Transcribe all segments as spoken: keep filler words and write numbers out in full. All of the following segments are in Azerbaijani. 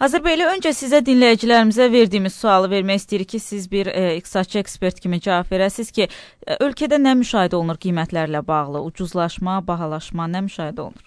Hazır belə öncə sizə dinləyicilərimizə verdiyimiz sualı vermək istəyirik ki, siz bir e, iqtisadçı ekspert kimi cavab verəsiniz ki, e, ölkədə nə müşahidə olunur qiymətlərlə bağlı? Ucuzlaşma, bahalaşma nə müşahidə olunur?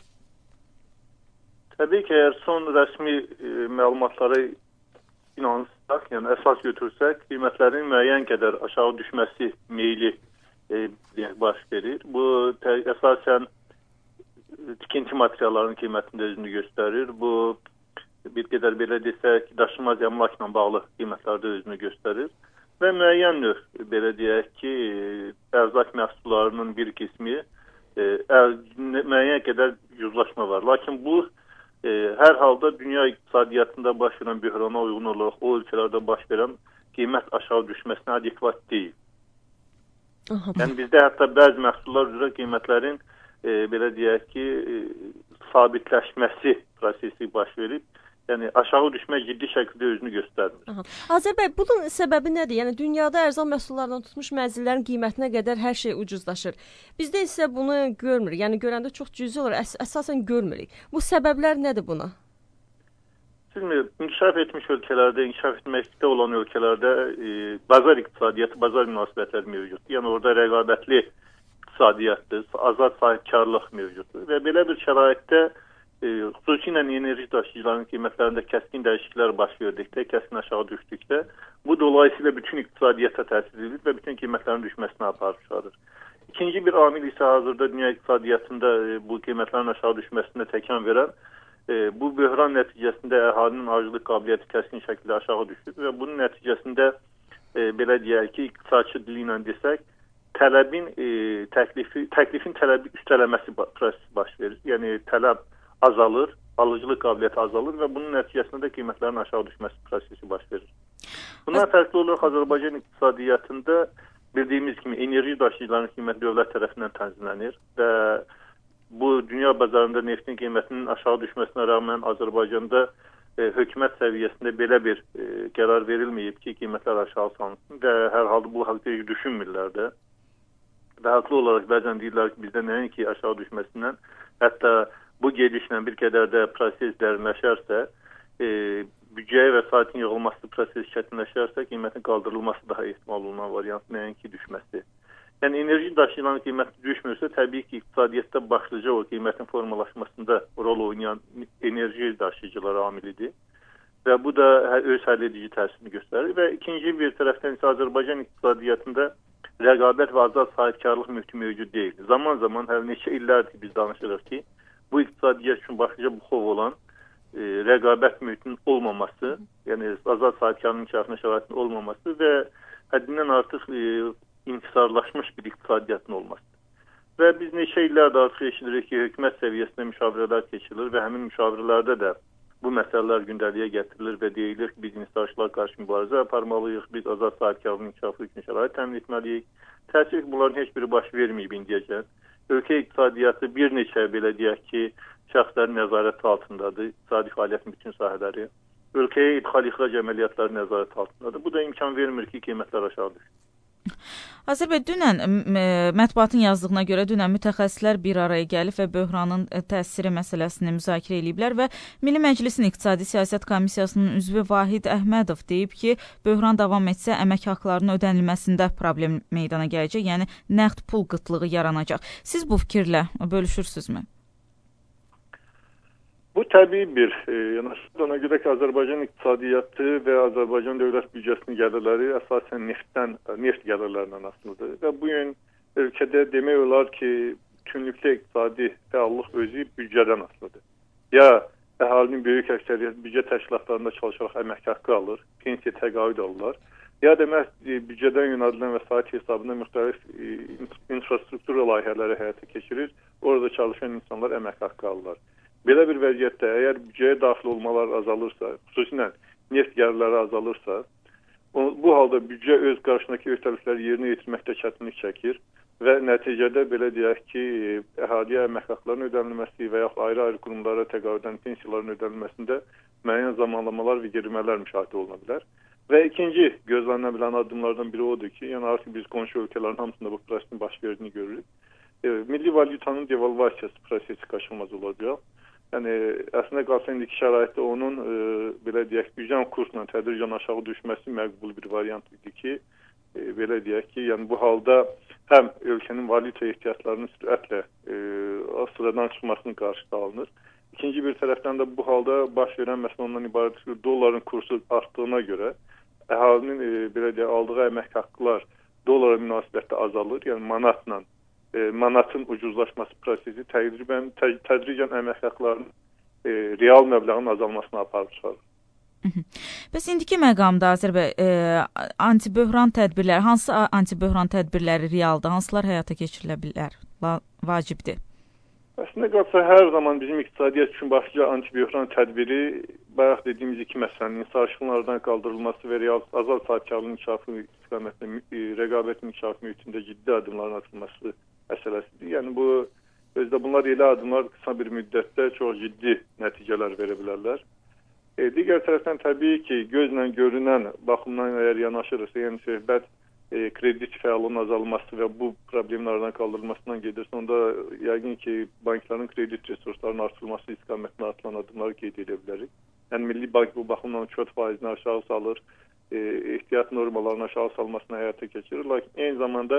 Təbii ki, əgər son rəsmi e, məlumatlara inansaq, yəni əsas götürsək, qiymətlərin müəyyən qədər aşağı düşməsi meyli e, baş verir. Bu tə, əsasən tikinti materiallarının qiymətində özünü göstərir. Bu bir qədər belə desək, daşınmaz əmlakla bağlı qiymətlərdə özünü göstərir və müəyyən növ, belə deyək ki, ərzaq məhsullarının bir qismi e, müəyyən qədər ucuzlaşma var. Lakin bu e, hər halda dünya iqtisadiyyatında baş verən böhrana uyğun olaraq o ölkələrdə baş verən qiymət aşağı düşməsinə adekvat deyil. Aha. Yəni bizdə hətta bəzi məhsullar üzrə qiymətlərin e, belə deyək ki, e, sabitləşməsi prosesi baş verib. Yəni aşağı düşmə ciddi şəkildə özünü göstərmir. Azər bəy, bunun səbəbi nədir? Yəni dünyada ərzaq məhsullarından tutmuş mənzillərin qiymətinə qədər hər şey ucuzlaşır. Bizdə isə bunu görmürük. Yəni görəndə çox cüzi olur, əs əsasən görmürük. Bu səbəblər nədir buna? Şimdi inkişaf etmiş ölkələrdə, inkişaf etməkdə olan ölkələrdə e, bazar iqtisadiyyatı, bazar münasibətləri mövcuddur. Yəni orada rəqabətli iqtisadiyyatdır, azad sahibkarlıq mövcuddur və belə bir şəraitdə E, xüsusilə enerji daşıyıcıların qiymətlərində kəskin dəyişikliklər baş verdikdə, kəskin aşağı düşdükdə, bu dolayısıyla bütün iqtisadiyyata təsir edir və bütün qiymətlərin düşməsinə aparıb çıxarır. İkinci bir amil isə hazırda dünya iqtisadiyyatında e, bu qiymətlərin aşağı düşməsinə təkan verən, e, bu böhran nəticəsində əhalinin acılıq qabiliyyəti kəskin şəkildə aşağı düşür və bunun nəticəsində e, belə deyək ki, iqtisadçı dili ilə desək, tələbin e, təklifi, təklifin tələbi üstələməsi prosesi baş verir. Yəni tələb azalır, alıcılıq qabiliyyəti azalır və bunun nəticəsində qiymətlərin aşağı düşməsi prosesi baş verir. Bundan fərqli olaraq Azərbaycan iqtisadiyyatında bildiyimiz kimi enerji daşıyıcıların qiyməti dövlət tərəfindən tənzimlənir və bu dünya bazarında neftin qiymətinin aşağı düşməsinə rəğmən Azərbaycanda e, hökumət səviyyəsində belə bir e, qərar verilməyib ki, qiymətlər aşağı salınsın və hər halda bu haqda heç düşünmürlər də. Və haqlı olaraq bəzən deyirlər ki, bizdə nəinki aşağı düşməsindən, hətta bu gedişlə bir qədər də proses dərinləşərsə, e, büdcəyə vəsaitin yığılması prosesi çətinləşərsə, qiymətin qaldırılması daha ehtimal olunan variant nəinki düşməsi. Yəni enerji daşıyılan qiyməti düşmürsə, təbii ki, iqtisadiyyatda başlıca o qiymətin formalaşmasında rol oynayan enerji daşıyıcıları amilidir və bu da öz həll edici təsirini göstərir və ikinci bir tərəfdən isə Azərbaycan iqtisadiyyatında rəqabət və azad sahibkarlıq mühiti mövcud deyil. Zaman zaman hər neçə illərdir biz danışırıq ki, bu iqtisadiyyat üçün başlıca bu xov olan e, rəqabət mühitinin olmaması, yəni azad sahibkarlığın inkişafına şəraitinin olmaması və həddindən artıq e, inhisarlaşmış bir iqtisadiyyatın olması. Və biz neçə illərdir artıq eşidirik ki, hökumət səviyyəsində müşavirələr keçirilir və həmin müşavirələrdə də bu məsələlər gündəliyə gətirilir və deyilir ki, biz inhisarçılar qarşı mübarizə aparmalıyıq, biz azad sahibkarlığın inkişafı üçün şərait təmin etməliyik. Təəssüf ki, bunların heç biri baş verməyib indiyəcən. Ölkə iqtisadiyyatı bir neçə belə deyək ki, şəxslərin nəzarəti altındadır, iqtisadi fəaliyyətin bütün sahələri. Ölkəyə idxal-ixrac əməliyyatları nəzarət altındadır. Bu da imkan vermir ki, qiymətlər aşağı düşsün. Azər bəy, dünən mətbuatın yazdığına görə dünən mütəxəssislər bir araya gəlib və böhranın təsiri məsələsini müzakirə ediblər və Milli Məclisin İqtisadi Siyasət Komissiyasının üzvü Vahid Əhmədov deyib ki, böhran davam etsə əmək haqlarının ödənilməsində problem meydana gələcək, yəni nəqd pul qıtlığı yaranacaq. Siz bu fikirlə bölüşürsünüzmü? Bu təbii bir e, yanaşmadır. Ona görə ki, Azərbaycan iqtisadiyyatı və Azərbaycan dövlət büdcəsinin gəlirləri əsasən neftdən, neft gəlirlərindən asılıdır. Və bu gün ölkədə demək olar ki, bütünlükdə iqtisadi fəallıq özü büdcədən asılıdır. Ya əhalinin böyük əksəriyyət büdcə təşkilatlarında çalışaraq əmək haqqı alır, pensiya təqaüd alırlar. Ya demək e, büdcədən yönəldilən vəsait hesabında müxtəlif e, infrastruktur layihələri həyata keçirir. Orada çalışan insanlar əmək haqqı alırlar. Belə bir vəziyyətdə əgər büdcəyə daxil olmalar azalırsa, xüsusilə neft gəlirləri azalırsa, o, bu halda büdcə öz qarşısındakı öhdəlikləri yerinə yetirməkdə çətinlik çəkir və nəticədə belə deyək ki, əhaliyə əmək haqlarının ödənilməsi və yaxud ayrı-ayrı qurumlara təqaüdən pensiyaların ödənilməsində müəyyən zamanlamalar və gerimələr müşahidə oluna bilər. Və ikinci gözlənilən bilən addımlardan biri odur ki, yəni artıq biz qonşu ölkələrin hamısında bu prosesin baş verdiyini görürük. E, milli valyutanın devalvasiyası prosesi qaçılmaz olacaq. Yəni əslində qalsa indiki şəraitdə onun e, belə deyək, gücən kursla tədricən aşağı düşməsi məqbul bir variant idi ki, e, belə deyək ki, yəni bu halda həm ölkənin valyuta ehtiyatlarının sürətlə e, sıradan çıxmasının qarşısı alınır. İkinci bir tərəfdən də bu halda baş verən məsələ ondan ibarət ki, dolların kursu artdığına görə əhalinin e, belə deyək, aldığı əmək haqqılar dolara münasibətdə azalır. Yəni manatla e, manatın ucuzlaşması prosesi tədricən tədricən əmək haqqlarının e, real məbləğin azalmasına aparıb çıxarır. Bəs indiki məqamda Azərbəy e, antiböhran tədbirləri, hansı antiböhran tədbirləri realdır, hansılar həyata keçirilə bilər, vacibdir? Əslində qalsa hər zaman bizim iqtisadiyyat üçün başlıca antiböhran tədbiri bayaq dediyimiz iki məsələnin inhisarçılığın qaldırılması və real azad sahibkarlığın inkişafı istiqamətində rəqabət inkişafı mühitində ciddi addımların atılması məsələsidir. Yəni bu özdə bunlar elə addımlar qısa bir müddətdə çox ciddi nəticələr verə bilərlər. E, digər tərəfdən təbii ki, gözlə görünən baxımdan əgər yanaşırsa, yəni söhbət e, kredit fəallığının azalması və bu problemin aradan kaldırılmasından gedirsə, onda yəqin ki, bankların kredit resurslarının artırılması istiqamətində atılan addımları qeyd edə bilərik. Yəni Milli Bank bu baxımdan kök faizini aşağı salır, e, ehtiyat normalarını aşağı salmasına həyata keçirir. Lakin eyni zamanda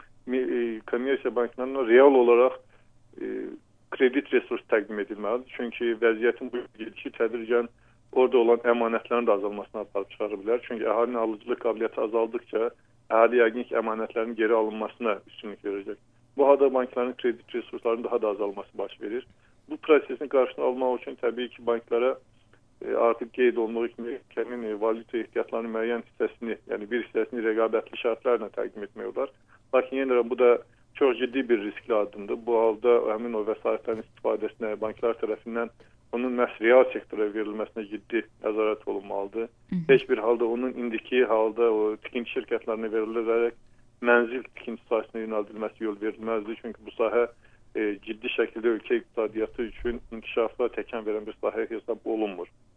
e, kommersiya banklarına real olaraq e, kredit resurs təqdim edilməlidir. Çünki vəziyyətin bu gedişi tədricən orada olan əmanətlərin də azalmasına aparıb çıxarı bilər. Çünki əhalinin alıcılıq qabiliyyəti azaldıkca əhali yəqin ki, əmanətlərin geri alınmasına üstünlük verəcək. Bu halda bankların kredit resurslarının daha da azalması baş verir. Bu prosesin qarşısını almaq üçün təbii ki, banklara e, artıq qeyd olunduğu kimi kəmin e, valyuta ehtiyatlarının müəyyən hissəsini, yəni bir hissəsini rəqabətli şərtlərlə təqdim etmək olar. Lakin yenə bu da çox ciddi bir riskli addımdır. Bu halda həmin o vəsaitlərin istifadəsinə banklar tərəfindən onun məhz real sektora verilməsinə ciddi nəzarət olunmalıdır. Hı. Heç bir halda onun indiki halda o tikinti şirkətlərinə verilərək mənzil tikinti sahəsinə yönəldilməsi yol verilməzdir. Çünki bu sahə e, ciddi şəkildə ölkə iqtisadiyyatı üçün inkişafa təkan verən bir sahə hesab olunmur.